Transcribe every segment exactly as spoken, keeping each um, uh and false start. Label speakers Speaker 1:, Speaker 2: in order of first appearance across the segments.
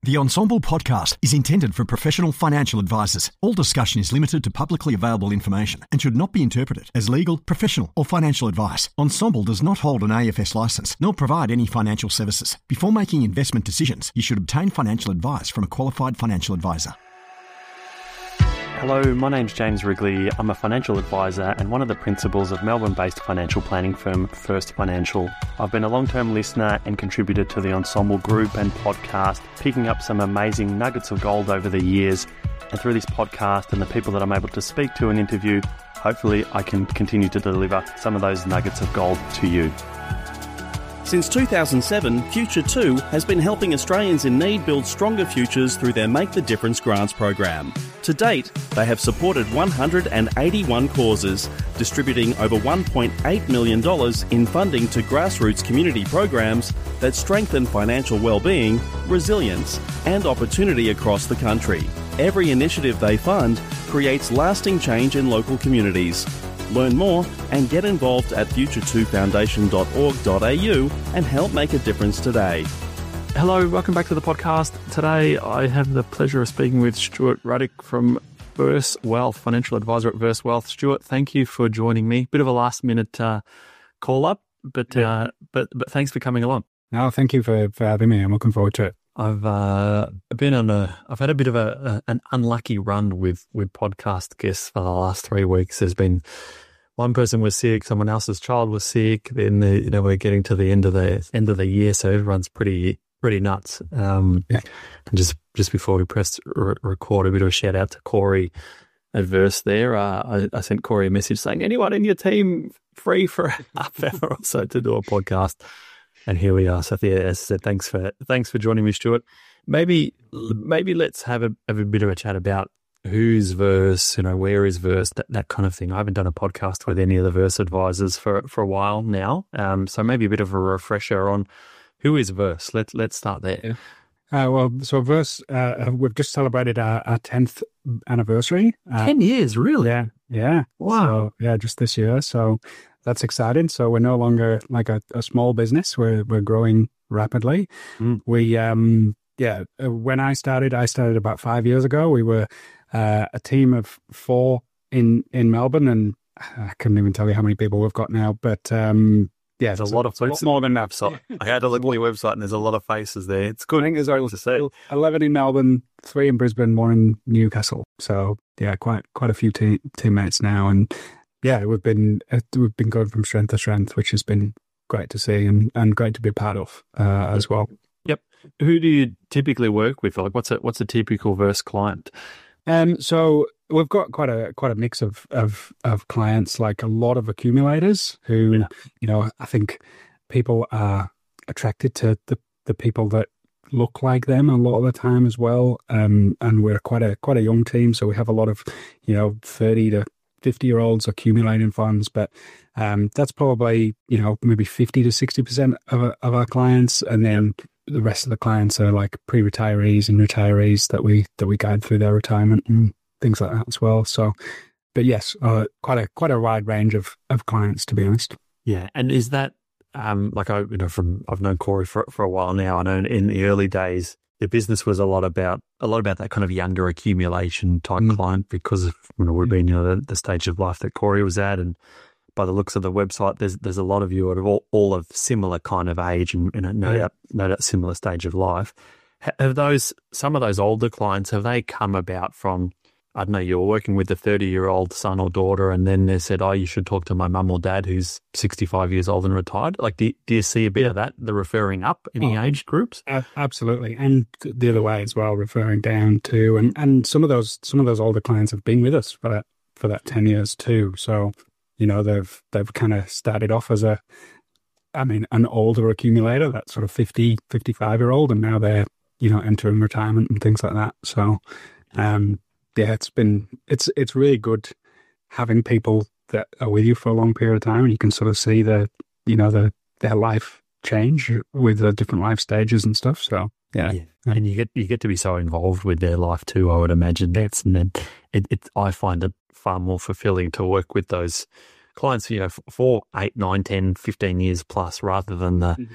Speaker 1: The Ensemble podcast is intended for professional financial advisors. All discussion is limited to publicly available information and should not be interpreted as legal, professional or financial advice. Ensemble does not hold an A F S license nor provide any financial services. Before making investment decisions, you should obtain financial advice from a qualified financial advisor.
Speaker 2: Hello, my name's James Wrigley. I'm a financial advisor and one of the principals of Melbourne-based financial planning firm First Financial. I've been a long-term listener and contributor to the Ensemble group and podcast, picking up some amazing nuggets of gold over the years. And through this podcast and the people that I'm able to speak to and interview, hopefully I can continue to deliver some of those nuggets of gold to you.
Speaker 3: Since two thousand seven, Future two has been helping Australians in need build stronger futures through their Make the Difference grants program. To date, they have supported one hundred eighty-one causes, distributing over one point eight million dollars in funding to grassroots community programs that strengthen financial well-being, resilience, and opportunity across the country. Every initiative they fund creates lasting change in local communities. Learn more and get involved at future two foundation dot org dot a u and help make a difference today.
Speaker 2: Hello, welcome back to the podcast. Today I have the pleasure of speaking with Stuart Ruddock from Verse Wealth, financial advisor at Verse Wealth. Stuart, thank you for joining me. Bit of a last minute uh, call up, but
Speaker 4: yeah.
Speaker 2: uh, but but thanks for coming along.
Speaker 4: No, thank you for, for having me. I'm looking forward to it.
Speaker 2: I've uh, been on a, I've had a bit of a, a an unlucky run with with podcast guests for the last three weeks. There's been one person was sick, someone else's child was sick. Then the, you know we're getting to the end of the end of the year, so everyone's pretty pretty nuts. Um,
Speaker 4: yeah.
Speaker 2: And just just before we press re- record, a bit of a shout out to Corey at Verse there. Uh, I, I sent Corey a message saying, anyone in your team free for a half hour or so to do a podcast? And here we are. So yeah, as I said, thanks for thanks for joining me, Stuart. Maybe maybe let's have a have a bit of a chat about who's Verse, you know, where is Verse, that, that kind of thing. I haven't done a podcast with any of the Verse advisors for for a while now. Um, so maybe a bit of a refresher on who is Verse. Let's let's start there.
Speaker 4: Yeah. Uh, well, so Verse, uh, we've just celebrated our, our tenth anniversary. Uh,
Speaker 2: Ten years, really?
Speaker 4: Yeah, yeah.
Speaker 2: Wow.
Speaker 4: So, yeah, just this year. So that's exciting. So we're no longer like a, a small business. We're we're growing rapidly.
Speaker 2: Mm.
Speaker 4: We um yeah. When I started, I started about five years ago. We were uh, a team of four in in Melbourne, and I couldn't even tell you how many people we've got now. But um, yeah,
Speaker 2: there's a lot of
Speaker 4: it's more than enough.
Speaker 2: So I had to look at your website, and there's a lot of faces there. It's good.
Speaker 4: I think there's only
Speaker 2: to say
Speaker 4: eleven in Melbourne, three in Brisbane, one in Newcastle. So yeah, quite quite a few te- teammates now, and yeah, we've been uh, we've been going from strength to strength, which has been great to see and, and great to be part of uh, as well.
Speaker 2: Yep. Who do you typically work with? Like, what's a what's a typical Verse client?
Speaker 4: Um, so we've got quite a quite a mix of of of clients, like a lot of accumulators who, yeah. you know, I think people are attracted to the, the people that look like them a lot of the time as well. Um, and we're quite a quite a young team, so we have a lot of, you know, thirty to fifty year olds accumulating funds, but um, that's probably, you know, maybe fifty to sixty percent of of our clients, and then the rest of the clients are like pre-retirees and retirees that we that we guide through their retirement and things like that as well. So, but yes, uh, quite a quite a wide range of, of clients, to be honest.
Speaker 2: Yeah, and is that um, like I you know from I've known Corey for for a while now. I know in the early days the business was a lot about a lot about that kind of younger accumulation type mm. client because of you know we've been you know the, the stage of life that Corey was at, and by the looks of the website, there's there's a lot of you at all, all of similar kind of age and, and no doubt no doubt similar stage of life. Have those some of those older clients, have they come about from, I don't know, you're working with a thirty year old son or daughter, and then they said, oh, you should talk to my mum or dad who's sixty-five years old and retired? Like, do, do you see a bit of that, the referring up in the oh, age groups?
Speaker 4: Uh, absolutely, and the other way as well, referring down too. And and some of those some of those older clients have been with us for that for that ten years too. So, you know, they've they've kind of started off as a, I mean, an older accumulator, that sort of fifty, fifty-five year old, and now they're, you know, entering retirement and things like that. So, um, yeah, it's been, it's it's really good having people that are with you for a long period of time, and you can sort of see the, you know, the their life change with the different life stages and stuff. So, yeah.
Speaker 2: yeah. And you get you get to be so involved with their life too, I would imagine. That's, and then it, it, I find it far more fulfilling to work with those clients, you know, for eight, nine, ten, fifteen years plus, rather than the, mm-hmm.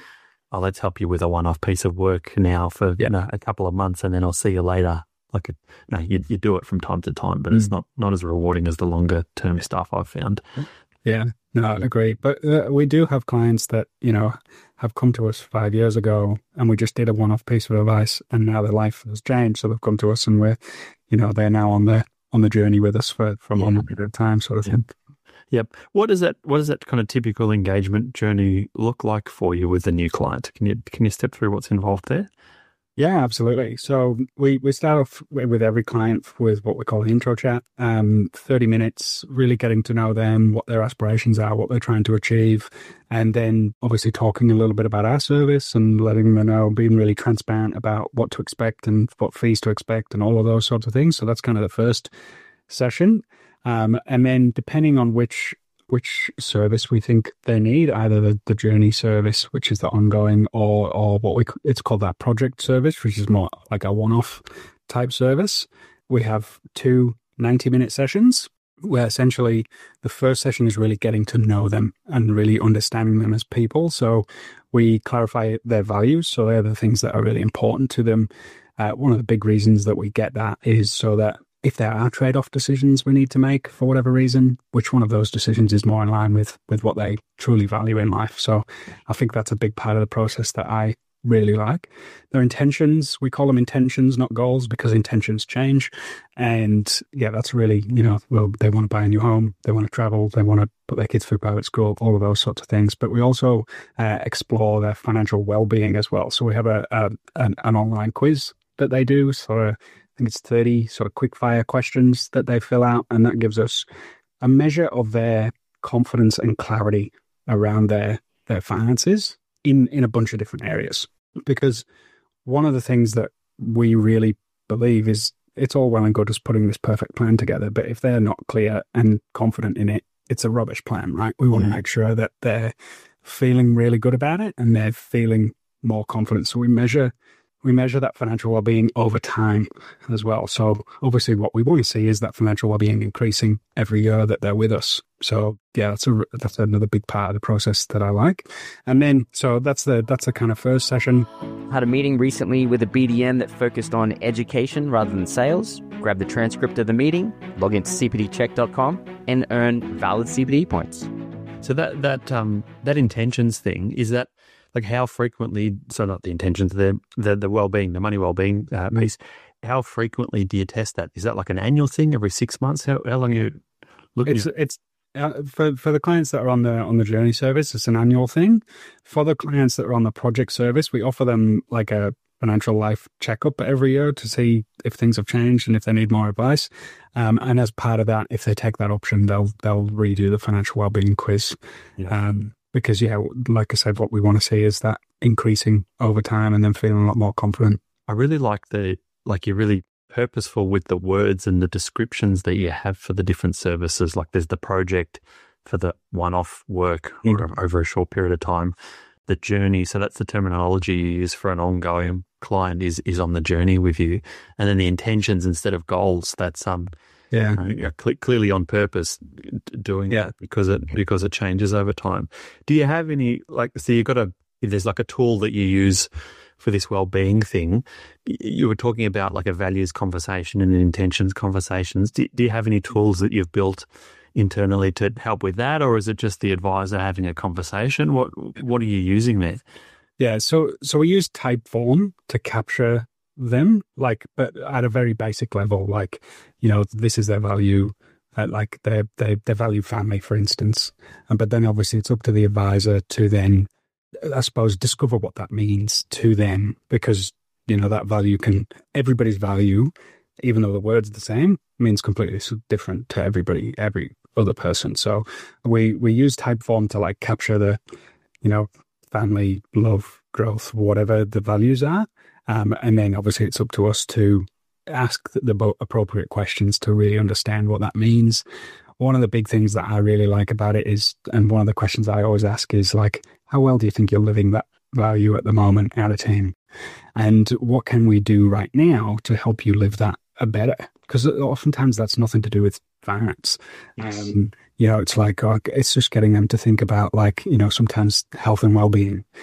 Speaker 2: oh, let's help you with a one-off piece of work now for
Speaker 4: Yeah.
Speaker 2: you know, a couple of months, and then I'll see you later. Like, a, no, you you do it from time to time, but
Speaker 4: Mm.
Speaker 2: it's not not as rewarding as the longer term stuff I've found.
Speaker 4: Yeah, no, I agree. But uh, we do have clients that, you know, have come to us five years ago and we just did a one-off piece of advice and now their life has changed. So they've come to us and we're, you know, they're now on the on the journey with us for, for a long period of time, sort of thing.
Speaker 2: Yep. What does that what does that kind of typical engagement journey look like for you with a new client? Can you can you step through what's involved there?
Speaker 4: Yeah, absolutely. So we, we start off with every client with what we call the intro chat, um, thirty minutes, really getting to know them, what their aspirations are, what they're trying to achieve, and then obviously talking a little bit about our service and letting them know, being really transparent about what to expect and what fees to expect and all of those sorts of things. So that's kind of the first session. Um, and then depending on which which service we think they need, either the, the journey service, which is the ongoing, or or what we it's called that project service, which is more like a one-off type service. We have two ninety-minute sessions where essentially the first session is really getting to know them and really understanding them as people. So we clarify their values. So they're the things that are really important to them. Uh, one of the big reasons that we get that is so that if there are trade-off decisions we need to make for whatever reason, which one of those decisions is more in line with, with what they truly value in life. So I think that's a big part of the process that I really like. Their intentions, we call them intentions, not goals, because intentions change. And yeah, that's really, you know, well, they want to buy a new home, they want to travel, they want to put their kids through private school, all of those sorts of things. But we also uh, explore their financial well-being as well. So we have a, a an, an online quiz that they do. So uh, I think it's thirty sort of quick fire questions that they fill out, and that gives us a measure of their confidence and clarity around their their finances in in a bunch of different areas. Because one of the things that we really believe is it's all well and good just putting this perfect plan together, but if they're not clear and confident in it, it's a rubbish plan, right? We want to make sure that they're feeling really good about it and they're feeling more confident. So we measure We measure that financial well-being over time as well. So obviously what we want to see is that financial well-being increasing every year that they're with us. So yeah, that's a, that's another big part of the process that I like. And then, so that's the, that's the kind of first session.
Speaker 5: Had a meeting recently with a B D M that focused on education rather than sales. Grab the transcript of the meeting, log into c p d check dot com and earn valid C P D points.
Speaker 2: So that, that, um, that intentions thing, is that, like how frequently, so not the intentions, the the, the well-being, the money well-being uh, piece, how frequently do you test that? Is that like an annual thing every six months? How, how long are you looking?
Speaker 4: It's, it's uh, for, for the clients that are on the, on the journey service, it's an annual thing. For the clients that are on the project service, we offer them like a financial life checkup every year to see if things have changed and if they need more advice. Um, and as part of that, if they take that option, they'll, they'll redo the financial well-being quiz.
Speaker 2: Yeah.
Speaker 4: Um, Because, yeah, like I said, what we want to see is that increasing over time and then feeling a lot more confident.
Speaker 2: I really like the, like you're really purposeful with the words and the descriptions that you have for the different services. Like there's the project for the one-off work
Speaker 4: Mm.
Speaker 2: or over a short period of time, the journey. So that's the terminology you use for an ongoing client is, is on the journey with you. And then the intentions instead of goals, that's, um,
Speaker 4: Yeah.
Speaker 2: You know, you're cl- clearly on purpose doing
Speaker 4: Yeah.
Speaker 2: that because it because it changes over time. Do you have any, like, so you've got a, there's like a tool that you use for this well-being thing. You were talking about like a values conversation and an intentions conversations. Do, do you have any tools that you've built internally to help with that, or is it just the advisor having a conversation? What What are you using there?
Speaker 4: Yeah, so so we use Typeform to capture them, like, but at a very basic level, like, you know, this is their value, uh, like they they they value family, for instance, and but then obviously it's up to the advisor to then, I suppose, discover what that means to them, because you know that value can everybody's value, even though the word's the same, means completely different to everybody, every other person. So we we use Typeform to like capture the, you know, family, love, growth, whatever the values are. Um, and then obviously it's up to us to ask the appropriate questions to really understand what that means. One of the big things that I really like about it is, and one of the questions I always ask is like, how well do you think you're living that value at the moment out of ten? And what can we do right now to help you live that better? Because oftentimes that's nothing to do with finance.
Speaker 2: Yes.
Speaker 4: Um, you know, it's like, oh, it's just getting them to think about like, you know, sometimes health and well-being.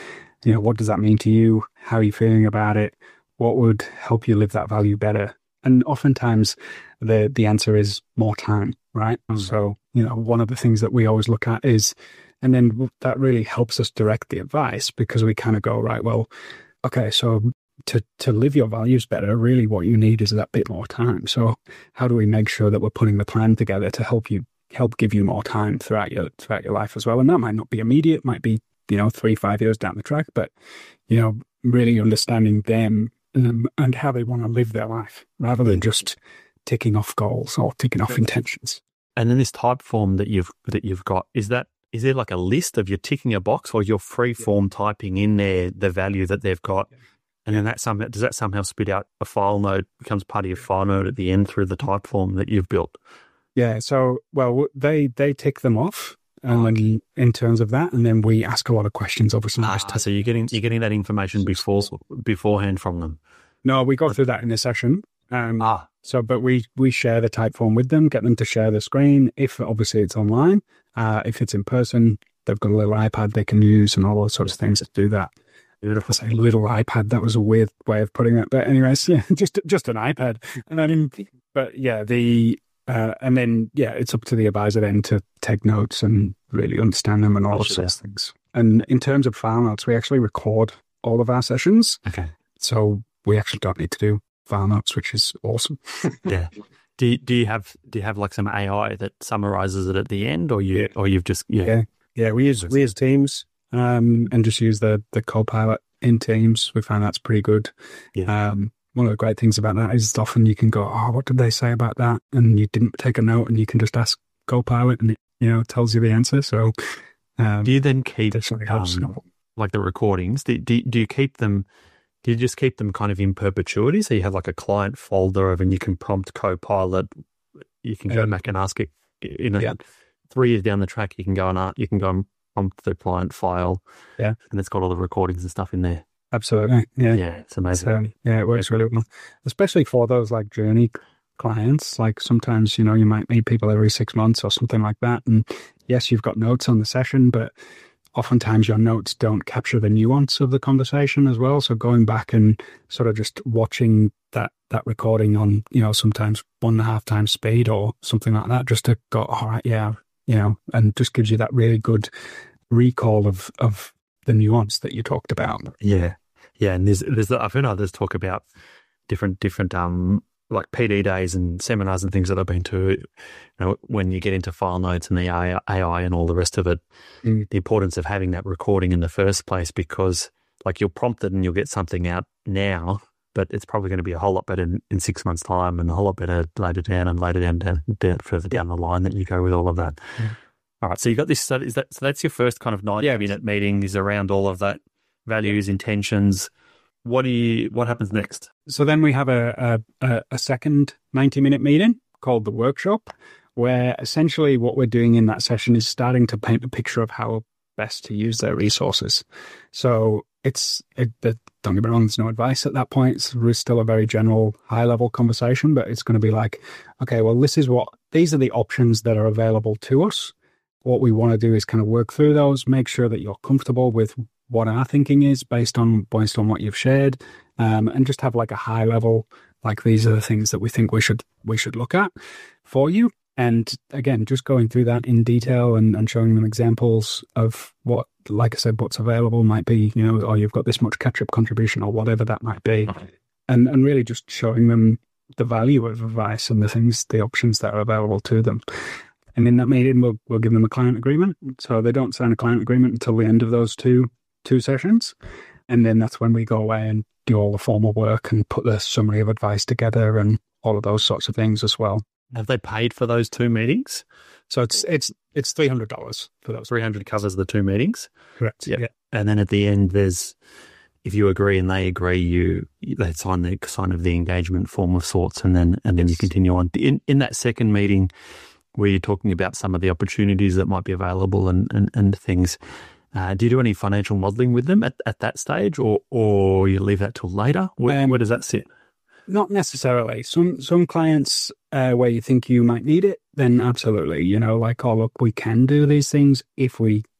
Speaker 4: you know, what does that mean to you? How are you feeling about it? What would help you live that value better? And oftentimes the, the answer is more time, right? Mm. So, you know, one of the things that we always look at is, and then that really helps us direct the advice, because we kind of go, right, well, okay, so to, to live your values better, really what you need is that bit more time. So how do we make sure that we're putting the plan together to help you, help give you more time throughout your, throughout your life as well? And that might not be immediate, might be, you know, three, five years down the track, but, you know, really understanding them um, and how they want to live their life rather than just ticking off goals or ticking off intentions.
Speaker 2: And then this type form that you've, that you've got, is that, is there like a list of you ticking a box, or you're free form typing in there the value that they've got? And then that somehow, does that somehow spit out a file node, becomes part of your file node at the end through the type form that you've built?
Speaker 4: Yeah. So, well, they, they tick them off um, in terms of that. And then we ask a lot of questions, obviously.
Speaker 2: Ah, so you're getting, you're getting that information before, beforehand from them?
Speaker 4: No, we go through that in a session. Um,
Speaker 2: ah.
Speaker 4: So, but we, we share the type form with them, get them to share the screen. If obviously it's online, uh, if it's in person, they've got a little iPad they can use and all those sorts of things to do that. Beautiful. I say little iPad. That was a weird way of putting it. But anyways, yeah, just, just an iPad. And then, but yeah, the, uh, and then, yeah, it's up to the advisor then to take notes and really understand them and all of those things. And in terms of file notes, we actually record all of our sessions.
Speaker 2: Okay.
Speaker 4: So we actually don't need to do file notes, which is awesome.
Speaker 2: Yeah. Do you, do you have do you have like some A I that summarizes it at the end, or you yeah. or you've just yeah
Speaker 4: yeah, yeah we use we use Teams um, and just use the the Copilot in Teams. We find that's pretty good.
Speaker 2: Yeah.
Speaker 4: Um, one of the great things about that is often you can go, oh, what did they say about that? And you didn't take a note, and you can just ask Copilot, and it you know tells you the answer. So um,
Speaker 2: do you then keep
Speaker 4: helps.
Speaker 2: Um, like the recordings? Do, do do you keep them? Do you just keep them kind of in perpetuity? So you have like a client folder of, and you can prompt Copilot. You can go um, back and ask it in a,
Speaker 4: yeah.
Speaker 2: three years down the track. You can go and you can go and prompt the client file.
Speaker 4: Yeah,
Speaker 2: and it's got all the recordings and stuff in there.
Speaker 4: Absolutely. Yeah,
Speaker 2: yeah, it's amazing.
Speaker 4: So, yeah, it works really well, especially for those like journey clients. Like sometimes you know you might meet people every six months or something like that, and yes, you've got notes on the session, but oftentimes your notes don't capture the nuance of the conversation as well. So going back and sort of just watching that that recording on, you know, sometimes one and a half times speed or something like that, just to go, all right, yeah, you know, and just gives you that really good recall of of the nuance that you talked about.
Speaker 2: Yeah. Yeah. And there's, there's, I've heard others talk about different, different, um, like P D days and seminars and things that I've been to, you know, when you get into file notes and the A I and all the rest of it, mm. the importance of having that recording in the first place, because like you'll prompt it and you'll get something out now, but it's probably going to be a whole lot better in, in six months' time, and a whole lot better later down and later down, down, down further down the line that you go with all of that. Mm. All right. So you got this, so is that, so that's your first kind of ninety yeah. minute meeting is around all of that values, intentions. What do you, what happens next?
Speaker 4: So then we have a, a, a second ninety minute meeting called the workshop, where essentially what we're doing in that session is starting to paint a picture of how best to use their resources. So it's, it, it, don't get me wrong, there's no advice at that point. It's still a very general high level conversation, but it's going to be like, okay, well, this is what, these are the options that are available to us. What we want to do is kind of work through those, make sure that you're comfortable with what our thinking is based on based on what you've shared, um, and just have like a high level, like these are the things that we think we should we should look at for you. And again, just going through that in detail and, and showing them examples of what, like I said, what's available might be, you know, or you've got this much catch-up contribution or whatever that might be. Okay. And and really just showing them the value of advice and the things, the options that are available to them. And in that meeting, we'll we'll give them a client agreement. So they don't sign a client agreement until the end of those two two sessions. And then that's when we go away and do all the formal work and put the summary of advice together and all of those sorts of things as well.
Speaker 2: Have they paid for those two meetings?
Speaker 4: So it's it's it's three hundred dollars for those.
Speaker 2: three hundred dollars covers the two meetings?
Speaker 4: Correct.
Speaker 2: Yep.
Speaker 4: Yeah.
Speaker 2: And then at the end, there's, if you agree and they agree, you they sign the sign of the engagement form of sorts, and then and then yes. you continue on. In in that second meeting, where you're talking about some of the opportunities that might be available and, and, and things. Uh, do you do any financial modelling with them at, at that stage, or or you leave that till later? Where, um, where does that sit?
Speaker 4: Not necessarily. Some some clients uh, where you think you might need it, then absolutely. You know, like, oh, look, we can do these things if we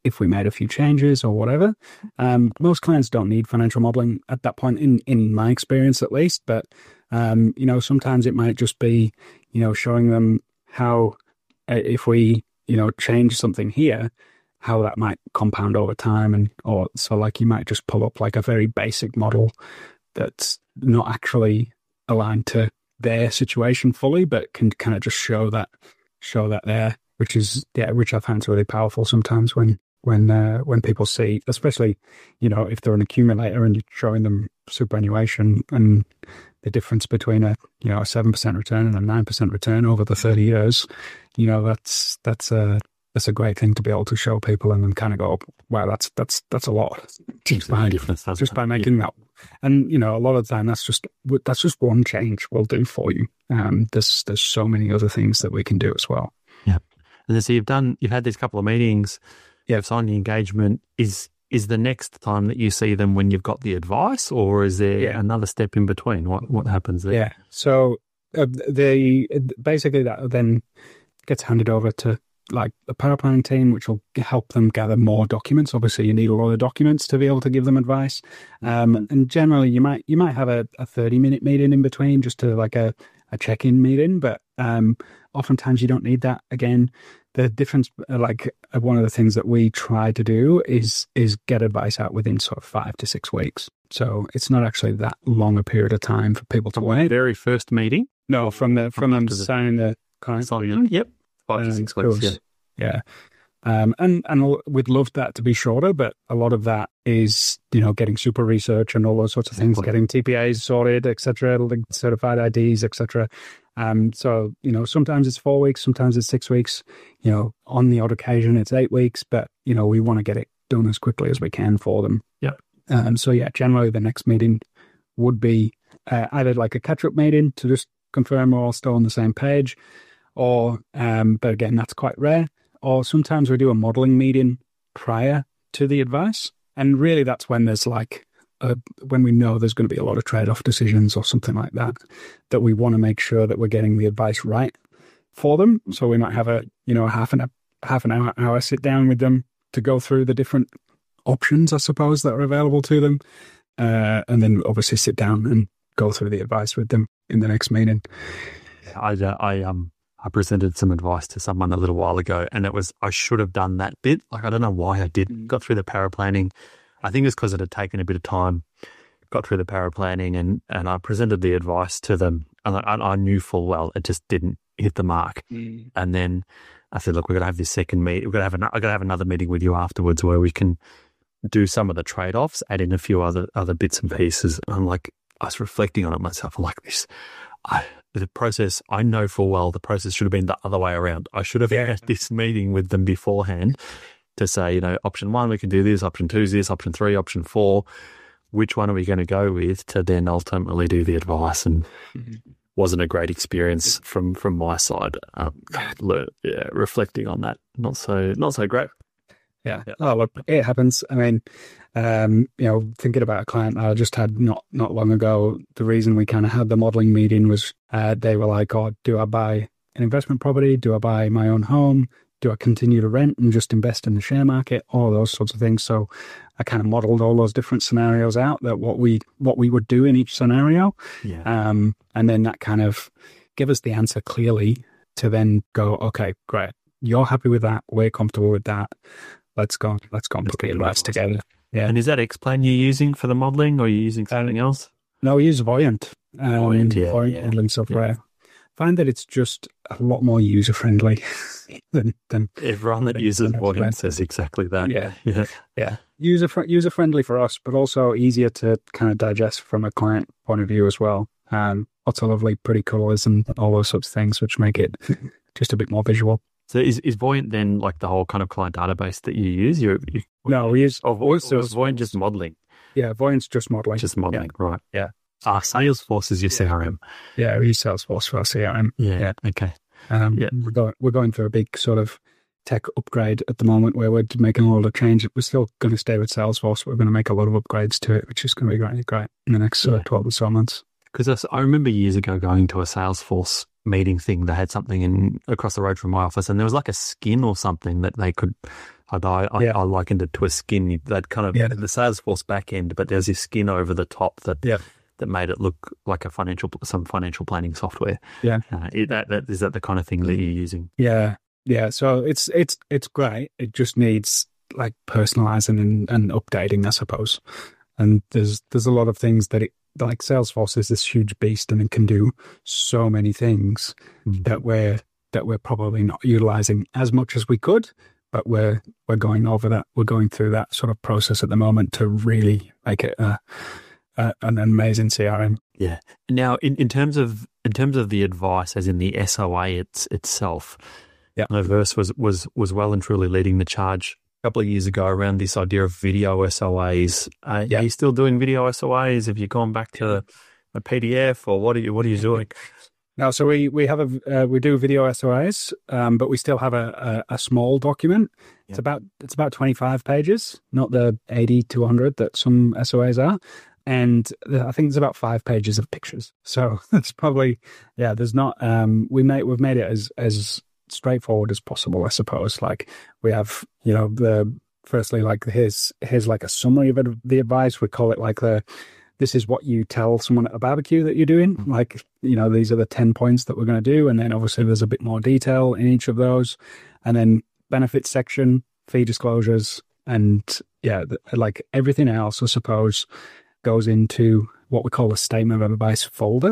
Speaker 4: if we made a few changes or whatever. Um, most clients don't need financial modeling at that point, in, in my experience at least. But, um, you know, sometimes it might just be, you know, showing them how, uh, if we, you know, change something here, how that might compound over time. And, or so like you might just pull up like a very basic model that's not actually aligned to their situation fully, but can kind of just show that, show that there, which is, yeah, which I find really powerful sometimes when, when, uh, when people see, especially, you know, if they're an accumulator and you're showing them superannuation and the difference between a, you know, a seven percent return and a nine percent return over the thirty years, you know, that's, that's a, that's a great thing to be able to show people and then kind of go, wow, that's, that's, that's a lot just by, just by making that. And, you know, a lot of the time that's just, that's just one change we'll do for you. Um, there's, there's so many other things that we can do as well.
Speaker 2: Yeah. And then so you've done, you've had these couple of meetings, you have signed the engagement. Is, is the next time that you see them when you've got the advice, or is there yeah. another step in between? What, what happens there?
Speaker 4: Yeah. So uh, they, basically that then gets handed over to like the power planning team, which will help them gather more documents. Obviously, you need a lot of documents to be able to give them advice. Um, and generally, you might you might have a, a thirty minute meeting in between, just to like a, a check in meeting. But um, oftentimes, you don't need that. Again, the difference, like one of the things that we try to do is is get advice out within sort of five to six weeks. So it's not actually that long a period of time for people to wait.
Speaker 2: Very first meeting?
Speaker 4: No, from the from them signing the contract.
Speaker 2: Yep. Five to six weeks, yeah.
Speaker 4: Yeah. Um, and, and we'd love that to be shorter, but a lot of that is, you know, getting super research and all those sorts of things, getting T P As sorted, et cetera, certified I Ds, et cetera. Um, so, you know, sometimes it's four weeks, sometimes it's six weeks, you know, on the odd occasion it's eight weeks, but, you know, we want to get it done as quickly as we can for them.
Speaker 2: Yeah.
Speaker 4: Um, so, yeah, generally the next meeting would be uh, either like a catch-up meeting to just confirm we're all still on the same page, or, um, but again, that's quite rare. Or sometimes we do a modeling meeting prior to the advice. And really that's when there's like, a, when we know there's going to be a lot of trade-off decisions or something like that, that we want to make sure that we're getting the advice right for them. So we might have a, you know, half an, half an hour, hour sit down with them to go through the different options, I suppose, that are available to them. Uh, and then obviously sit down and go through the advice with them in the next meeting.
Speaker 2: I, uh, I, um, I presented some advice to someone a little while ago, and it was, I should have done that bit. Like, I don't know why I didn't. Got through the power planning. I think it's because it had taken a bit of time. Got through the power planning, and, and I presented the advice to them, and I, I knew full well it just didn't hit the mark. Mm. And then I said, look, we're going to have this second meet. We're going to have an, I'm going to have another meeting with you afterwards where we can do some of the trade-offs, add in a few other, other bits and pieces. And I'm like, I was reflecting on it myself. I'm like, this, I, the process, I know full well the process should have been the other way around. I should have yeah. had this meeting with them beforehand to say, you know, option one, we can do this, option two is this, option three, option four. Which one are we going to go with to then ultimately do the advice? And mm-hmm. wasn't a great experience from, from my side. Um, yeah, reflecting on that, not so not so great.
Speaker 4: Yeah. yeah. Oh, look, it happens. I mean, um, you know, thinking about a client I just had not, not long ago, the reason we kind of had the modeling meeting was uh, they were like, oh, do I buy an investment property? Do I buy my own home? Do I continue to rent and just invest in the share market? All those sorts of things. So I kind of modeled all those different scenarios out, that what we what we would do in each scenario.
Speaker 2: Yeah.
Speaker 4: Um, and then that kind of gave us the answer clearly to then go, okay, great. You're happy with that. We're comfortable with that. Let's go. Let's go and put the advice together. Yeah.
Speaker 2: And is that Xplan you're using for the modeling, or are you using something um, else?
Speaker 4: No, we use Voyant. Um,
Speaker 2: Voyant, yeah.
Speaker 4: Voyant
Speaker 2: yeah.
Speaker 4: modeling software. Yeah. Find that it's just a lot more user friendly than, than
Speaker 2: everyone that than, uses than Voyant says exactly that.
Speaker 4: Yeah.
Speaker 2: Yeah.
Speaker 4: Yeah. User fr- user friendly for us, but also easier to kind of digest from a client point of view as well. Um, lots of lovely, pretty colors and all those sorts of things, which make it just a bit more visual.
Speaker 2: So is, is Voyant then like the whole kind of client database that you use? You, you
Speaker 4: No, we use...
Speaker 2: Oh, Voyant, or is Voyant just modeling?
Speaker 4: Yeah, Voyant's just modeling.
Speaker 2: Just modeling,
Speaker 4: yeah.
Speaker 2: right.
Speaker 4: Yeah.
Speaker 2: Ah, Salesforce is your
Speaker 4: yeah.
Speaker 2: C R M.
Speaker 4: Yeah, we use Salesforce for our C R M.
Speaker 2: Yeah, yeah. okay.
Speaker 4: Um, yeah. We're, going, we're going through a big sort of tech upgrade at the moment where we're making a lot of change. We're still going to stay with Salesforce. We're going to make a lot of upgrades to it, which is going to be great, great in the next yeah. uh, twelve or so months.
Speaker 2: Because I remember years ago going to a Salesforce meeting thing. They had something in across the road from my office, and there was like a skin or something that they could. I I,
Speaker 4: Yeah.
Speaker 2: I likened it to a skin. They'd kind of
Speaker 4: Yeah.
Speaker 2: the Salesforce back end, but there's this skin over the top that
Speaker 4: Yeah.
Speaker 2: that made it look like a financial some financial planning software.
Speaker 4: Yeah.
Speaker 2: Uh, is that, that is that the kind of thing that you're using?
Speaker 4: Yeah, yeah. So it's it's it's great. It just needs like personalizing and, and updating, I suppose. And there's there's a lot of things that it like Salesforce is this huge beast and it can do so many things
Speaker 2: Mm.
Speaker 4: that we're that we're probably not utilizing as much as we could. But we're we're going over that. We're going through that sort of process at the moment to really make it a, a, an amazing C R M.
Speaker 2: Yeah. Now, in, in terms of in terms of the advice, as in the S O A it's, itself,
Speaker 4: Yeah.
Speaker 2: I know Verse was, was was well and truly leading the charge a couple of years ago around this idea of video S O As. Uh,
Speaker 4: Yeah.
Speaker 2: Are you still doing video S O As? Have you gone back to a P D F, or what are you what are you doing?
Speaker 4: No, so we we have a uh, we do video S O As, um, but we still have a, a, a small document. It's
Speaker 2: Yeah.
Speaker 4: about it's about twenty five pages, not the eighty to one hundred that some S O As are, and the, I think there's about five pages of pictures. So it's probably yeah. There's not um, we made we've made it as as straightforward as possible, I suppose. Like we have you know the firstly like here's here's like a summary of it, the advice. We call it like the this is what you tell someone at a barbecue that you're doing. Like, you know, these are the ten points that we're going to do. And then obviously there's a bit more detail in each of those. And then benefits section, fee disclosures, and yeah, the, like everything else, I suppose, goes into what we call a statement of advice folder.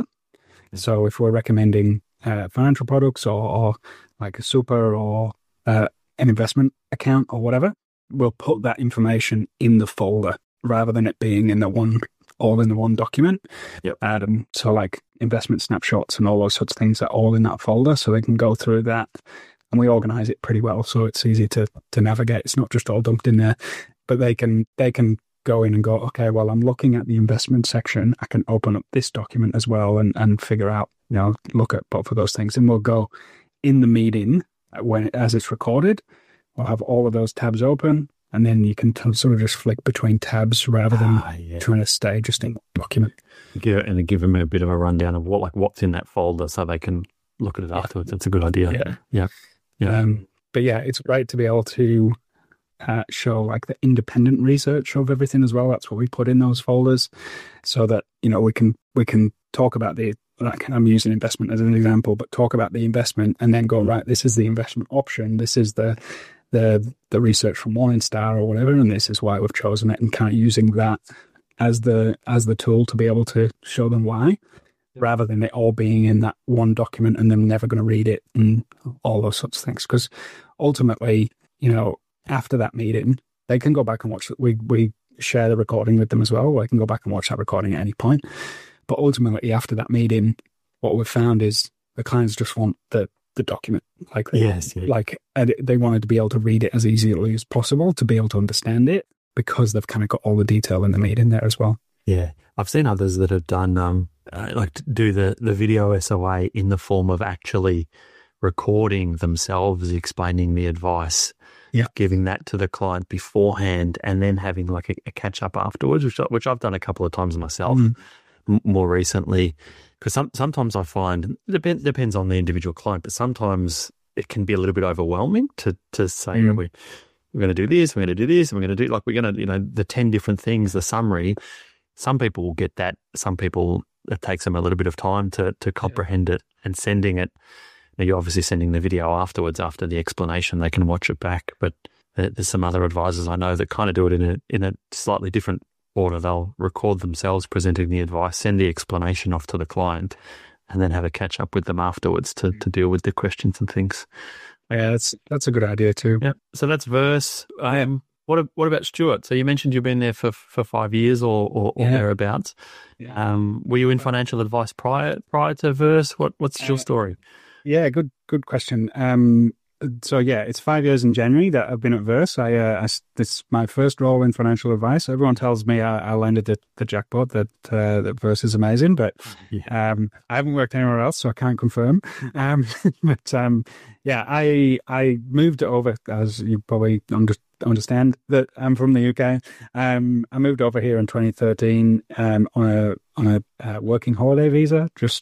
Speaker 4: So if we're recommending uh, financial products or, or like a super or uh, an investment account or whatever, we'll put that information in the folder rather than it being in the one all in the one document.
Speaker 2: Yep.
Speaker 4: Um, so like investment snapshots and all those sorts of things are all in that folder, so they can go through that. And we organize it pretty well, so it's easy to to navigate. It's not just all dumped in there, but they can they can go in and go, okay, well, I'm looking at the investment section. I can open up this document as well and and figure out, you know, look at both of those things. And we'll go in the meeting when as it's recorded. We'll have all of those tabs open. And then you can t- sort of just flick between tabs rather than
Speaker 2: Ah, yeah.
Speaker 4: trying to stay just in the document.
Speaker 2: Give, and give them a bit of a rundown of what like what's in that folder, so they can look at it afterwards. That's a good idea.
Speaker 4: Yeah.
Speaker 2: Yeah. Yeah.
Speaker 4: Um, but yeah, it's great to be able to uh, show like the independent research of everything as well. That's what we put in those folders, so that you know we can we can talk about the. Like I'm using investment as an example, but talk about the investment and then go right. This is the investment option. This is the the the research from Morningstar or whatever, and this is why we've chosen it, and kind of using that as the as the tool to be able to show them why, rather than it all being in that one document and them never going to read it and all those sorts of things. Because ultimately, you know, after that meeting, they can go back and watch. We we share the recording with them as well. They can go back and watch that recording at any point. But ultimately, after that meeting, what we've found is the clients just want the the document. Like, they,
Speaker 2: Yes, yeah.
Speaker 4: like and they wanted to be able to read it as easily as possible to be able to understand it, because they've kind of got all the detail in the meeting there as well.
Speaker 2: Yeah, I've seen others that have done um uh, like to do the the video S O A in the form of actually recording themselves explaining the advice,
Speaker 4: Yeah.
Speaker 2: giving that to the client beforehand, and then having like a, a catch up afterwards, which I- which I've done a couple of times myself.
Speaker 4: Mm.
Speaker 2: m- More recently, because some, sometimes I find it depend, depends on the individual client, but sometimes it can be a little bit overwhelming to to say
Speaker 4: Mm.
Speaker 2: we we're going to do this, we're going to do this, and we're going to do like we're going to you know the ten different things, the summary. Some people will get that. Some people, it takes them a little bit of time to to comprehend it, and sending it. Now you're obviously sending the video afterwards after the explanation. They can watch it back, but there- there's some other advisors I know that kind of do it in a in a slightly different order. They'll record themselves presenting the advice, send the explanation off to the client, and then have a catch up with them afterwards to, to deal with the questions and things.
Speaker 4: Yeah, that's that's a good idea too.
Speaker 2: Yeah. So that's Verse. Um, what a- what about Stuart? So you mentioned you've been there for, for five years or, or, or
Speaker 4: Yeah.
Speaker 2: thereabouts.
Speaker 4: Yeah.
Speaker 2: Um, were you in financial advice prior prior to Verse? What what's your
Speaker 4: Uh,
Speaker 2: story?
Speaker 4: Yeah, good good question. Um, so yeah, it's five years in January that I've been at Verse. I, uh, I s- this is my first role in financial advice. Everyone tells me I, I landed the, the jackpot, that uh, that Verse is amazing, but
Speaker 2: Yeah.
Speaker 4: um, I haven't worked anywhere else, so I can't confirm. Um, but um, yeah, I I moved over, as you probably under, understand, that I'm from the U K. Um, I moved over here in twenty thirteen um, on a on a uh, working holiday visa, just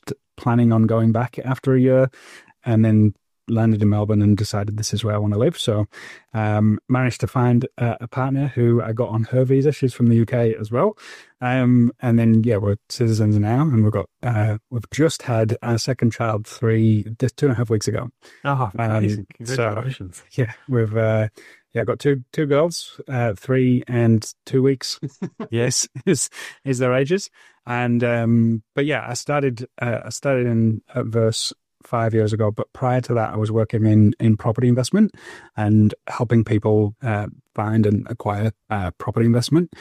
Speaker 4: planning on going back after a year, and then landed in Melbourne and decided this is where I want to live. So um, managed to find a, a partner who I got on her visa. She's from the U K as well. Um, and then, yeah, we're citizens now, and we've got, uh, we've just had our second child three, just two and a half weeks ago.
Speaker 2: Oh, amazing.
Speaker 4: Um,
Speaker 2: Congratulations.
Speaker 4: So, yeah, we've, uh, yeah, got two, two girls, uh, three and two weeks. Yes, is, is their ages. And, um, but yeah, I started, uh, I started in at Verse five years ago, but prior to that, I was working in, in property investment and helping people uh, find and acquire uh, property investment.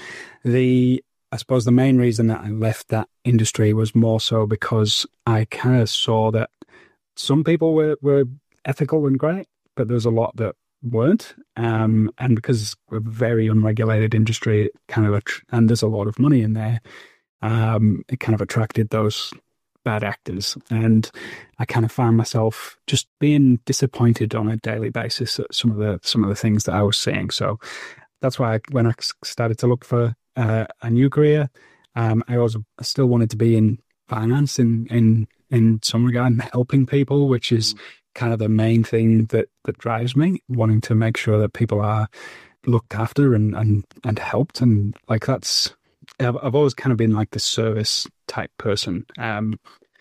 Speaker 4: The I suppose the main reason that I left that industry was more so because I kind of saw that some people were, were ethical and great, but there was a lot that weren't. Um, and because we're a very unregulated industry, it kind of and there's a lot of money in there, um, it kind of attracted those bad actors, and I kind of found myself just being disappointed on a daily basis at some of the some of the things that I was seeing. So that's why I, when I started to look for uh, a new career, um, I also I still wanted to be in finance in in in some regard, helping people, which is kind of the main thing that that drives me, wanting to make sure that people are looked after and and and helped, and like that's. I've, I've always kind of been like the service type person. Um,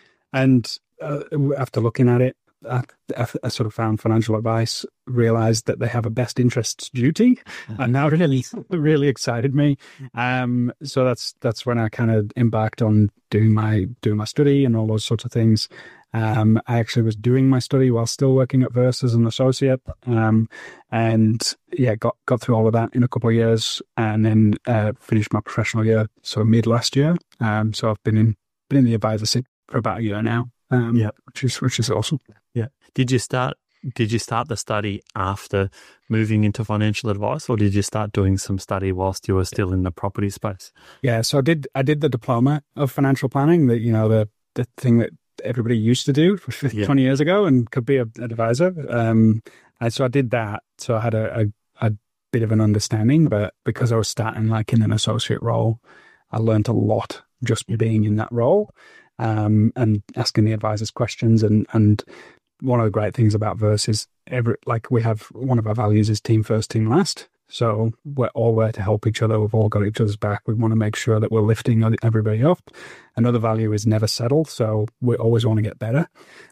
Speaker 4: and uh, after looking at it, I, I sort of found financial advice, realized that they have a best interests duty, and that really, really excited me. Um, so that's that's when I kind of embarked on doing my doing my study and all those sorts of things. Um, I actually was doing my study while still working at Verse as an associate, um, and yeah, got got through all of that in a couple of years, and then uh, finished my professional year so mid last year. Um, so I've been in been in the advisor seat for about a year now. Um,
Speaker 2: yeah,
Speaker 4: which is which is awesome.
Speaker 2: Yeah. Did you start? Did you start the study after moving into financial advice, or did you start doing some study whilst you were still in the property space?
Speaker 4: Yeah, so I did. I did the diploma of financial planning. That you know the the thing that everybody used to do for
Speaker 2: yeah.
Speaker 4: twenty years ago and could be a, an advisor. Um, and so I did that. So I had a, a, a bit of an understanding, but because I was starting like in an associate role, I learned a lot just being in that role, um, and asking the advisors questions. And, and one of the great things about Verse is every, like we have, one of our values is team first, team last. So we're all there to help each other. We've all got each other's back. We want to make sure that we're lifting everybody up. Another value is never settle. So we always want to get better.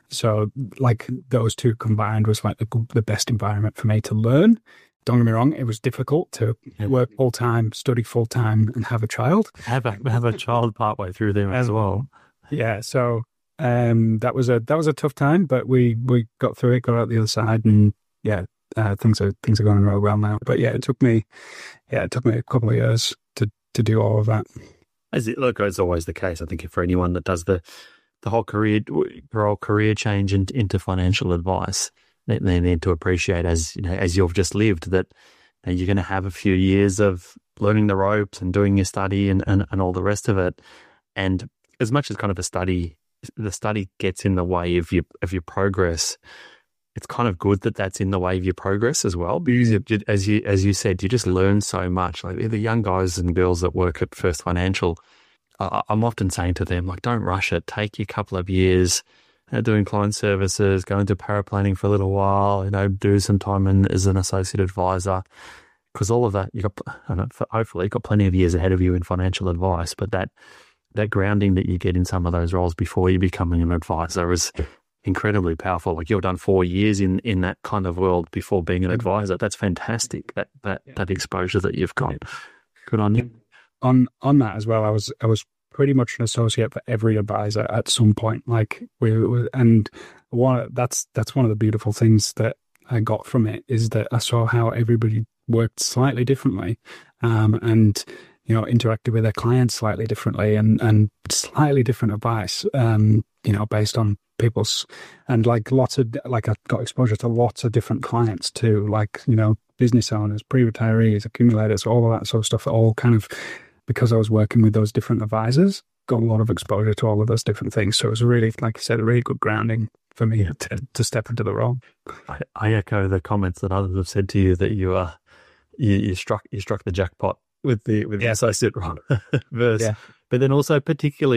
Speaker 4: So like those two combined was like the, the best environment for me to learn. Don't get me wrong, it was difficult to work full time, study full time, and have a child.
Speaker 2: Have a have a child partway through there as well.
Speaker 4: Yeah, so um, that was a that was a tough time, but we we got through it, got out the other side, and yeah. Uh, things are things are going real well now, but yeah, it took me, yeah, it took me a couple of years to, to do all of that.
Speaker 2: As it look, it's always the case. I think for anyone that does the the whole career, whole career change in, into financial advice, they, they need to appreciate, as you know, as you've just lived, that you know, you're going to have a few years of learning the ropes and doing your study and, and, and all the rest of it. And as much as kind of a study, the study gets in the way of your of your progress. It's kind of good that that's in the way of your progress as well, because you, as you as you said, you just learn so much. Like the young guys and girls that work at First Financial, uh, I'm often saying to them, like, don't rush it. Take your couple of years uh, doing client services, go into paraplanning for a little while, you know, do some time in, as an associate advisor, because all of that, you got, I don't know, hopefully you've got plenty of years ahead of you in financial advice, but that that grounding that you get in some of those roles before you becoming an advisor is incredibly powerful. Like you've done four years in, in that kind of world before being an advisor. That's fantastic. That that yeah. that exposure that you've got. Good on you.
Speaker 4: On on that as well, I was I was pretty much an associate for every advisor at some point. Like we, we and one that's that's one of the beautiful things that I got from it is that I saw how everybody worked slightly differently, um, and you know interacted with their clients slightly differently, and and slightly different advice. Um, you know, based on people's, and like lots of, like I got exposure to lots of different clients too, like, you know, business owners, pre-retirees, accumulators, all of that sort of stuff, all kind of, because I was working with those different advisors, got a lot of exposure to all of those different things. So it was really, like you said, a really good grounding for me yeah. to, to step into the role.
Speaker 2: I, I echo the comments that others have said to you that you are, you, you struck, you struck the jackpot with the, with yeah. the associate role. Verse. Yeah. But then also particularly,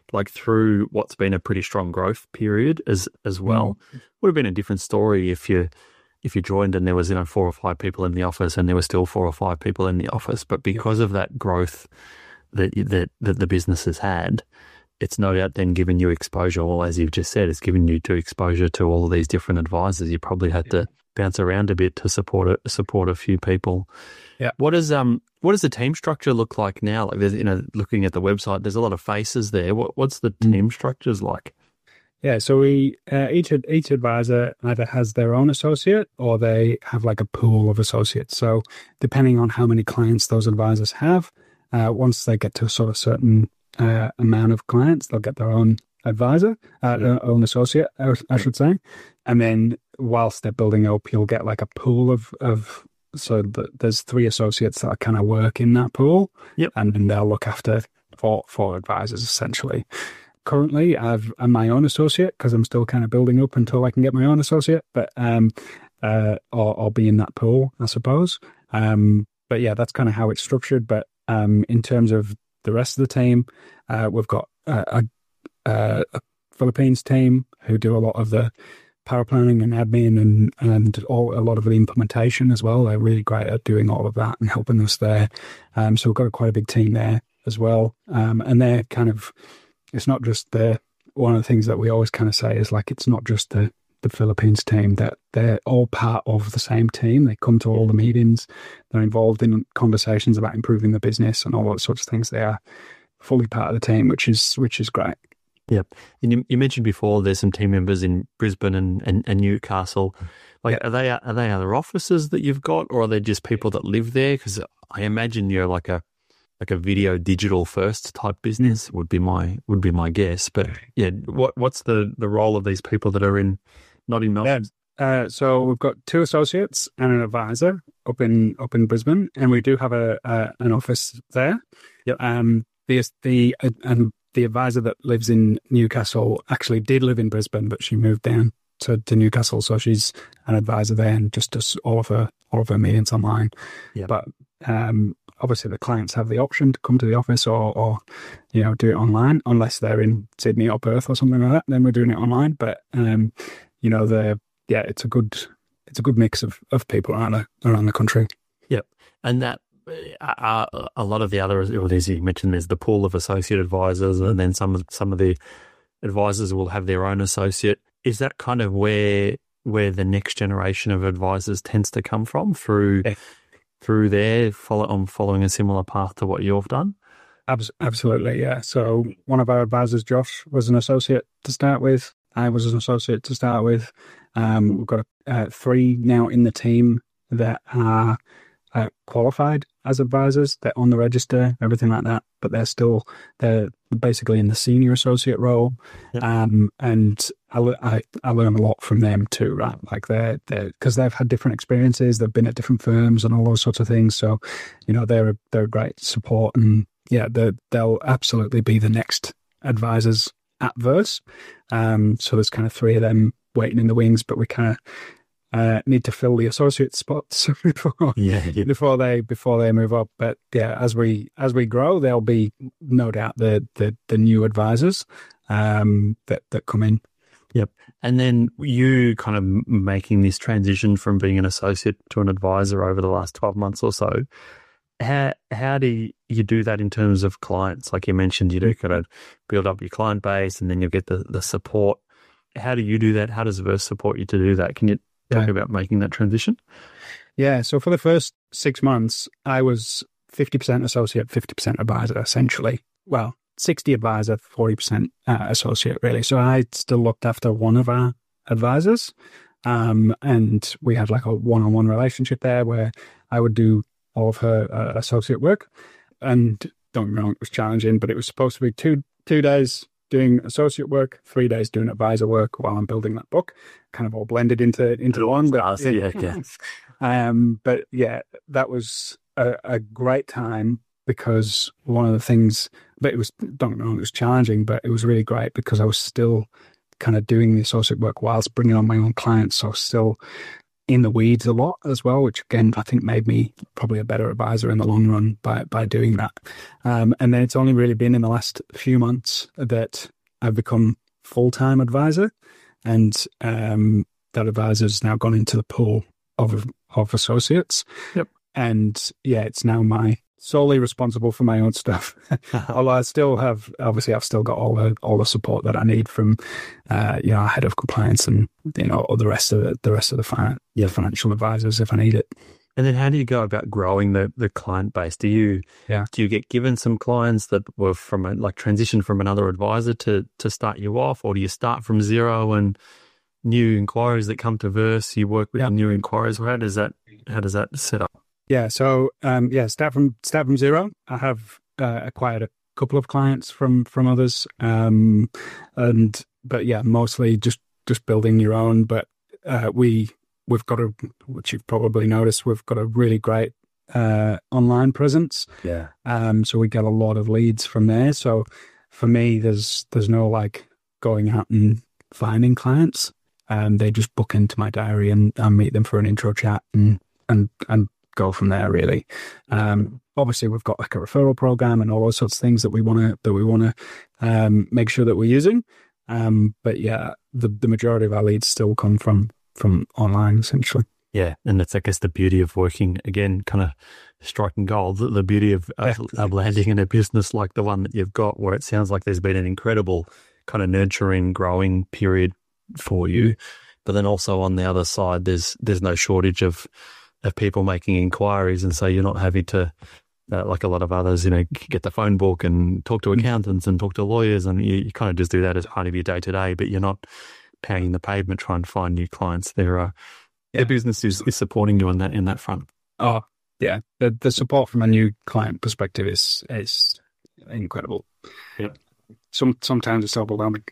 Speaker 2: like through what's been a pretty strong growth period as as well. Mm. Would have been a different story if you if you joined and there was, you know, four or five people in the office and there were still four or five people in the office. But because of that growth that that that the business has had, it's no doubt then given you exposure. Well, as you've just said, it's given you to exposure to all of these different advisors. You probably had to bounce around a bit to support a, support a few people.
Speaker 4: Yeah.
Speaker 2: What does um what does the team structure look like now? Like, there's, you know, looking at the website, there's a lot of faces there. What what's the team structures like?
Speaker 4: Yeah, so we uh, each each advisor either has their own associate or they have like a pool of associates. So depending on how many clients those advisors have, uh, once they get to a sort of certain uh, amount of clients, they'll get their own advisor, uh, yeah. own associate, I should say. And then whilst they're building up, you'll get like a pool of, of so the, there's three associates that kind of work in that pool.
Speaker 2: Yep.
Speaker 4: And then they'll look after four, four advisors essentially. Currently, I've, I'm my own associate because I'm still kind of building up until I can get my own associate, but um, uh, or I'll be in that pool, I suppose. Um, but yeah, that's kind of how it's structured. But um, in terms of the rest of the team, uh, we've got a, a, a Philippines team who do a lot of the power planning and admin and and all, a lot of the implementation as well. They're really great at doing all of that and helping us there. Um, so we've got a, quite a big team there as well, um, and they're kind of. It's not just the, one of the things that we always kind of say is like, it's not just the, the Philippines team, that they're all part of the same team. They come to all the meetings. They're involved in conversations about improving the business and all those sorts of things. They are fully part of the team, which is, which is great.
Speaker 2: Yep. And you, you mentioned before there's some team members in Brisbane and, and, and Newcastle. Like, yep. are they, are they other offices that you've got, or are they just people that live there? Because I imagine you're like a, like a video digital first type business would be my would be my guess. But yeah, what what's the, the role of these people that are in not in Melbourne?
Speaker 4: Yeah. Uh, so we've got two associates and an advisor up in up in Brisbane, and we do have a, a an office there.
Speaker 2: Yep.
Speaker 4: Um. The the uh, and the advisor that lives in Newcastle actually did live in Brisbane, but she moved down to, to Newcastle, so she's an advisor there and just does all of her all of her meetings online.
Speaker 2: Yeah.
Speaker 4: But um. Obviously, the clients have the option to come to the office or, or, you know, do it online, unless they're in Sydney or Perth or something like that. Then we're doing it online. But, um, you know, the yeah, it's a good it's a good mix of, of people around the, around the country.
Speaker 2: Yep. And that uh, a lot of the other, well, as you mentioned, there's the pool of associate advisors, and then some of some of the advisors will have their own associate. Is that kind of where where the next generation of advisors tends to come from through? Yeah. Through there, follow on following a similar path to what you've done?
Speaker 4: Absolutely, yeah. So one of our advisors, Josh, was an associate to start with. I was an associate to start with. Um, we've got uh, three now in the team that are uh, qualified as advisors. They're on the register, everything like that, but they're still, they're basically in the senior associate role. Yep. Um, and I, I, I learn a lot from them too, right? Like they're, they're, because they've had different experiences, they've been at different firms and all those sorts of things. So, you know, they're, they're great support, and yeah, they'll absolutely be the next advisors at Verse. Um, so there's kind of three of them waiting in the wings, but we kind of, Uh, need to fill the associate spots before
Speaker 2: yeah, yeah.
Speaker 4: before they before they move up. But yeah, as we as we grow, there'll be no doubt the the, the new advisors um, that that come in.
Speaker 2: Yep. And then you kind of making this transition from being an associate to an advisor over the last twelve months or so. How how do you do that in terms of clients? Like you mentioned, you do kind of build up your client base, and then you get the the support. How do you do that? How does Verse support you to do that? Can you talk yeah. about making that transition?
Speaker 4: Yeah, so for the first six months, I was fifty percent associate, fifty percent advisor, essentially. Well, sixty advisor, forty percent uh, associate, really. So I still looked after one of our advisors, um, and we had like a one-on-one relationship there where I would do all of her uh, associate work. And don't get me wrong, it was challenging, but it was supposed to be two two days doing associate work, three days doing advisor work while I'm building that book, kind of all blended into into one. But,
Speaker 2: yeah, yeah.
Speaker 4: Um, but yeah, that was a, a great time because one of the things, but it was, don't get me wrong, it was challenging, but it was really great because I was still kind of doing the associate work whilst bringing on my own clients. So still in the weeds a lot as well, which again, I think made me probably a better advisor in the long run by, by doing that. Um, and then it's only really been in the last few months that I've become full-time advisor, and um, that advisor's now gone into the pool of of associates.
Speaker 2: Yep.
Speaker 4: And yeah, it's now my solely responsible for my own stuff. Although I still have, obviously, I've still got all the all the support that I need from, uh, you know, head of compliance and you know, all the rest of the, the rest of the fin- yeah, financial advisors if I need it.
Speaker 2: And then how do you go about growing the, the client base? Do you
Speaker 4: yeah.
Speaker 2: do you get given some clients that were from a, like transition from another advisor to to start you off, or do you start from zero and new inquiries that come to Verse, you work with
Speaker 4: yeah.
Speaker 2: the new inquiries? How does that how does that set up?
Speaker 4: Yeah, so um, yeah, start from start from zero. I have uh, acquired a couple of clients from from others, um, and but yeah, mostly just just building your own. But uh, we. We've got a, which you've probably noticed, we've got a really great uh, online presence.
Speaker 2: Yeah.
Speaker 4: Um. So we get a lot of leads from there. So for me, there's there's no like going out and finding clients. Um. They just book into my diary and I meet them for an intro chat and and and go from there. Really. Um. Obviously, we've got like a referral program and all those sorts of things that we want to that we want to um make sure that we're using. Um. But yeah, the the majority of our leads still come from. from online, essentially.
Speaker 2: Yeah, and that's, I guess, the beauty of working, again, kind of striking gold, the, the beauty of, of, of landing in a business like the one that you've got, where it sounds like there's been an incredible kind of nurturing, growing period for you. But then also on the other side, there's there's no shortage of, of people making inquiries, and so you're not having to, uh, like a lot of others, you know, get the phone book and talk to accountants and talk to lawyers, and you, you kind of just do that as part of your day-to-day, but you're not pounding the pavement trying to find new clients. Their uh, yeah. their business is, is supporting you in that in that front.
Speaker 4: Oh yeah, the the support from a new client perspective is is incredible.
Speaker 2: Yep.
Speaker 4: Some sometimes it's overwhelming.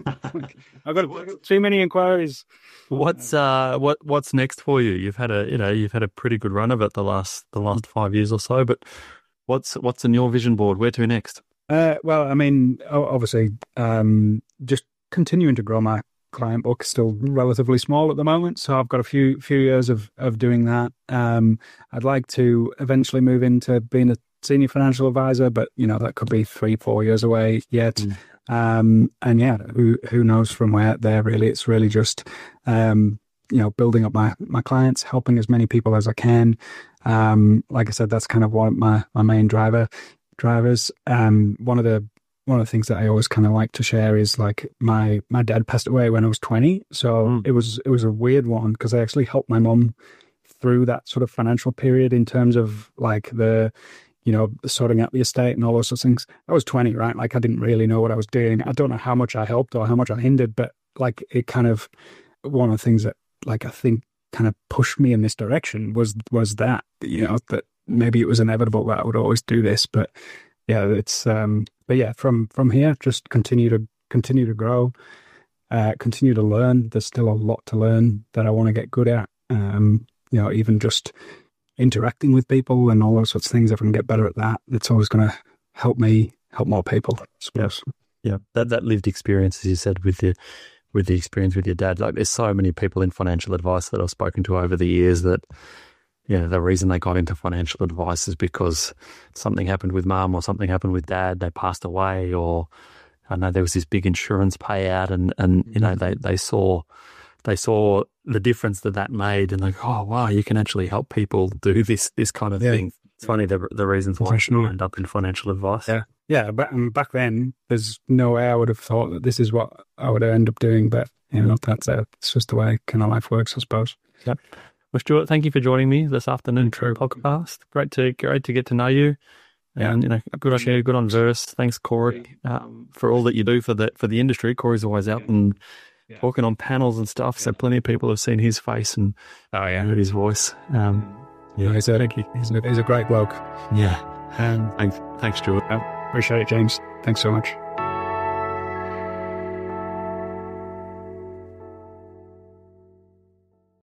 Speaker 4: I've got too many inquiries.
Speaker 2: What's uh what what's next for you? You've had a you know you've had a pretty good run of it the last the last five years or so. But what's what's in your vision board? Where to next?
Speaker 4: Uh, well, I mean, obviously, um, just continuing to grow my client book. Still relatively small at the moment, so I've got a few few years of of doing that. Um, I'd like to eventually move into being a senior financial advisor, but you know that could be three, four years away yet. Mm. Um, and yeah, who who knows from where there really? It's really just um, you know building up my my clients, helping as many people as I can. Um, like I said, that's kind of one of my my main driver drivers. Um, one of the One of the things that I always kind of like to share is like my, my dad passed away when I was twenty. So mm. it was, it was a weird one because I actually helped my mum through that sort of financial period in terms of like the, you know, sorting out the estate and all those sorts of things. I was twenty, right? Like I didn't really know what I was doing. I don't know how much I helped or how much I hindered, but like it kind of, one of the things that like I think kind of pushed me in this direction was, was that, you know, that maybe it was inevitable that I would always do this, but yeah, it's, um, but yeah, from, from here, just continue to continue to grow, uh, continue to learn. There's still a lot to learn that I want to get good at. Um, you know, even just interacting with people and all those sorts of things. If I can get better at that, it's always going to help me help more people, I suppose.
Speaker 2: Yeah, yeah. That that lived experience, as you said, with the with the experience with your dad. Like, there's so many people in financial advice that I've spoken to over the years that, yeah, the reason they got into financial advice is because something happened with mum or something happened with dad, they passed away, or I know there was this big insurance payout, and, and you know, they, they saw they saw the difference that that made, and like, oh, wow, you can actually help people do this this kind of yeah. thing. It's funny the the reasons why I end up in financial advice.
Speaker 4: Yeah, yeah, but um, back then, there's no way I would have thought that this is what I would end up doing, but, you know, that's uh, it's just the way kind of life works, I suppose.
Speaker 2: Yeah. Well, Stuart, thank you for joining me this afternoon for the podcast. Great to great to get to know you, and you know, good on you, good on Verse. Thanks, Corey, um, for all that you do for the for the industry. Corey's always out and talking on panels and stuff, so plenty of people have seen his face and
Speaker 4: oh yeah,
Speaker 2: heard his voice. Um,
Speaker 4: yeah, he's a, he's a he's a great bloke.
Speaker 2: Yeah, and thanks, thanks, Stuart.
Speaker 4: I appreciate it, James. Thanks so much.